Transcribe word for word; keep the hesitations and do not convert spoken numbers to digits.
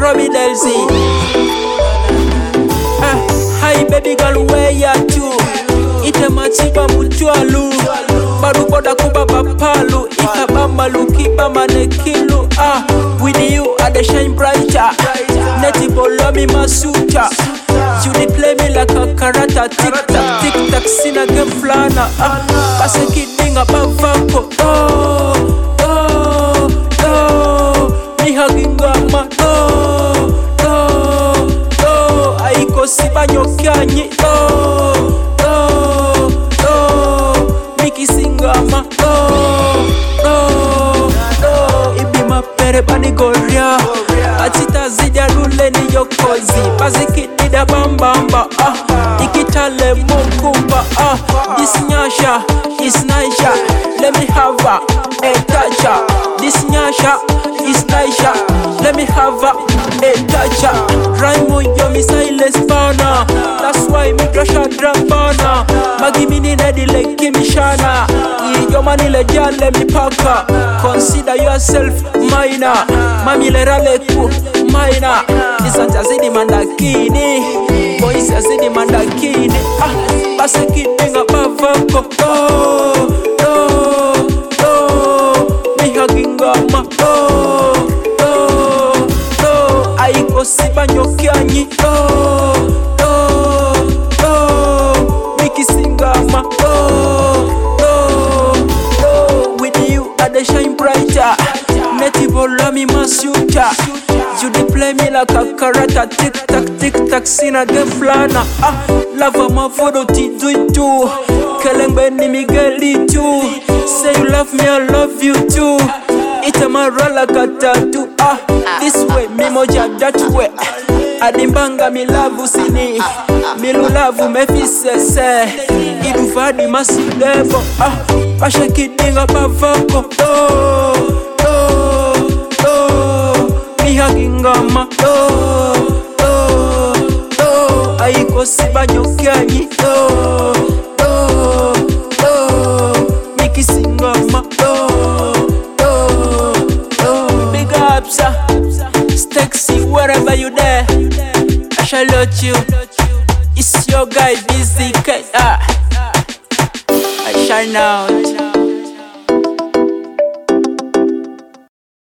Providence. Ah, hi baby girl, where you to? Ite machiba mutwalu baru boda kuba bapalu ikabamba lukiba manekilu. Ah, with you I dey shine brighter. Neti bolo mi masuta. You dey play me like a karata. Tick tack, tick tack, sina game flana. Ah, pase kidinga bavako. Oh, oh, oh, mi haginga ma. Oh, oh, oh, aiko sibanyo kyanyi. Oh, oh, oh, miki singama. Oh, oh, oh, ibi mapere panigoria. Atita zidya rule ni yokozi. Paziki nida bambamba. Ah, ikitale mukumba. Ah, this nyasha is naisha. Let me have a, a toucha. This nyasha is naisha. Let me have a, a toucha. Raimo yomi silence bana. That's why me crush a drum bana. Magi mini nedi like kimishana. Iyo manile jale mi paka. Consider yourself minor. Mami le rale ku minor. Nisanja zidi mandakini. Boys zidi mandakini. Ah, base kidinga bavako. Oh, oh, oh, mi hagingama. Oh, oh, oh, aiko sibanyo kyanyi. Oh, oh, oh, miki singama. Oh, oh, oh, with you I dey shine brighter. Neti bolo mi masuta. You dey play me like a karata. Tick tack, tick tack, sina game flana. Ah, lava mafodo ti do it too. Kelengbe ni migeli too. Say you love me, I love you too. Ita mara like a tattoo. Ah, this way, mi moja that way. Adimbanga mi lavu sini. Mi lulavu mefisese. Idufadi masidebo. Ah, pasha kidinga bavako. Oh, oh, oh, mi hagingama. Oh, oh, oh, aiko sibanyo kyanyi. Oh, oh, oh, miki singama. Oh, oh, oh, big up sir, Stexy wherever you there. I shall let you. It's your guy Busy K. Ah, I shine out.